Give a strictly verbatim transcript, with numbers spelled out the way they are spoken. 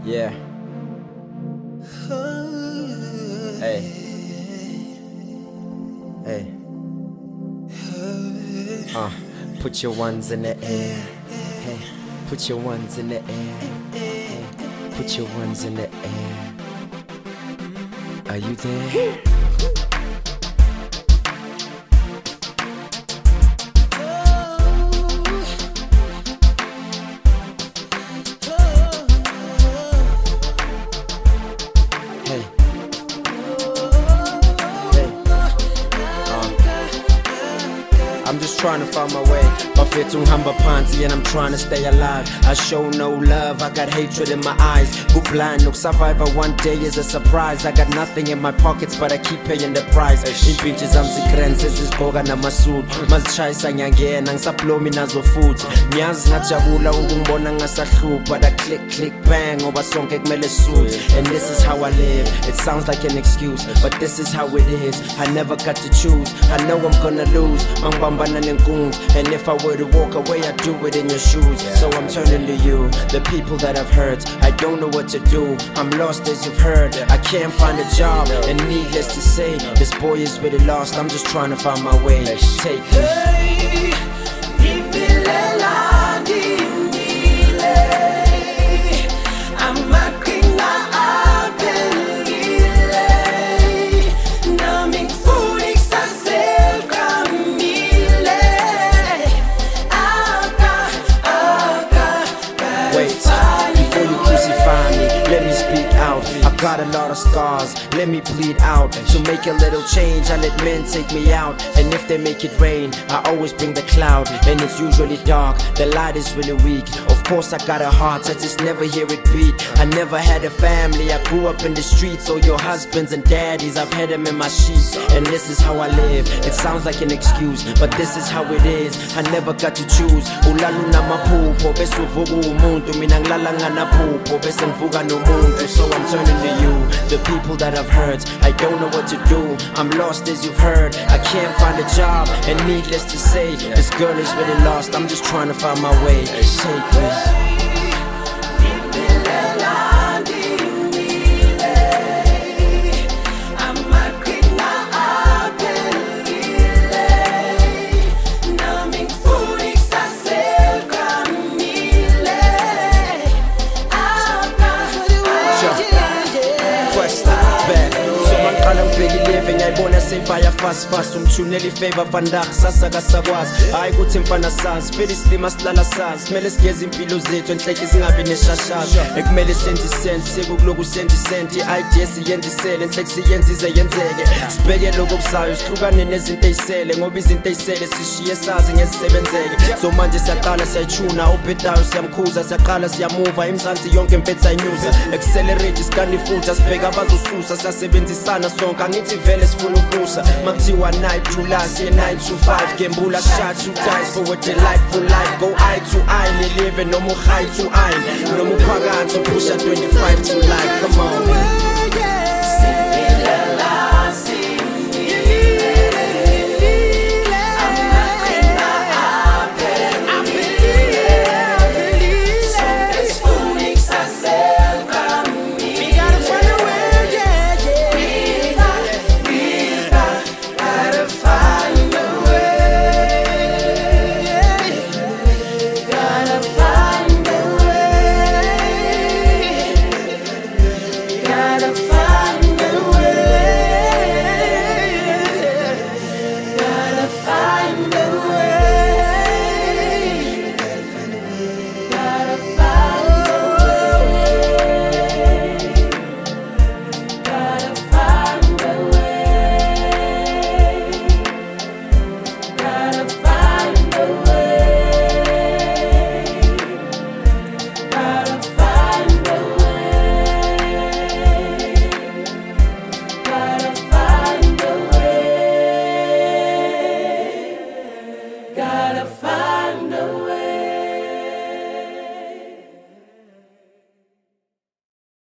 Yeah. Hey. Hey. Uh, put your ones in the air. Hey. Put your ones in the air. Hey. Put your ones in the air. Are you there? I'm just trying to find my way. Bafethu ngihamba phansi and I'm trying to stay alive. I show no love, I got hatred in my eyes. Go blind, no survivor one day is a surprise. I got nothing in my pockets but I keep paying the price. Impintshi zami zigrenze zizigqoka namasuit. Mazishayisa ngiyangena ngisaplomi nazo futhi. Ngiyazi ngajabula ukungibona ngasahlupha, but I click click bang ngoba sonke kumele suit. And this is how I live. It sounds like an excuse, but this is how it is. I never got to choose. I know I'm gonna lose. And if I were to walk away, I'd do it in your shoes. So I'm turning to you, the people that I've hurt. I don't know what to do, I'm lost as you've heard. I can't find a job, and needless to say, this boy is really lost. I'm just trying to find my way. Take this. Before you crucify me, let me speak out. I've got a lot of scars, let me bleed out. To make a little change, I let men take me out. And if they make it rain, I always bring the cloud. And it's usually dark, the light is really weak. Of course I got a heart, I just never hear it beat. I never had a family, I grew up in the streets. So your husbands and daddies, I've had them in my sheets. And this is how I live, it sounds like an excuse, but this is how it is. I never got to choose. Ulala unamaphupho bese uvuka umuntu, mina ngilala nganaphupho bese ngivuka nomuntu. So I'm turning to you, the people that I've hurt. I don't know what to do, I'm lost as you've heard. I can't find a job, and needless to say, this girl is really lost. I'm just trying to find my way. Take this. Ngiyayibona sevaya fast fast umthuneli favor vandag sasa kasakwazi hayi kuthi mfana sazi phela isilima silala sazi kumele sigeze impilo zethu enhleke singabi neshashaza ekumele senze sense sekuloku senze senti idea siyenzisele enhleke siyenze ize yenzeke sibheke lokho kusayo sihlukane nezinto ezisele ngoba izinto ezisele sishiye sazi ngesebenzeke so manje siyaqala siyachuna ubhedayo siyamkhuza siyaqala siyamuva emzansi yonke impethu ayinyuza accelerate isikani futhi sibheka abazosusa siyasebenzisana sonke angithi vele sifuna ukusa makuthiwa night to last year nine to five gembula shot to dice for a delightful life go eye to eye live noma high to eye noma phakathi pusha twenty-five to life come on.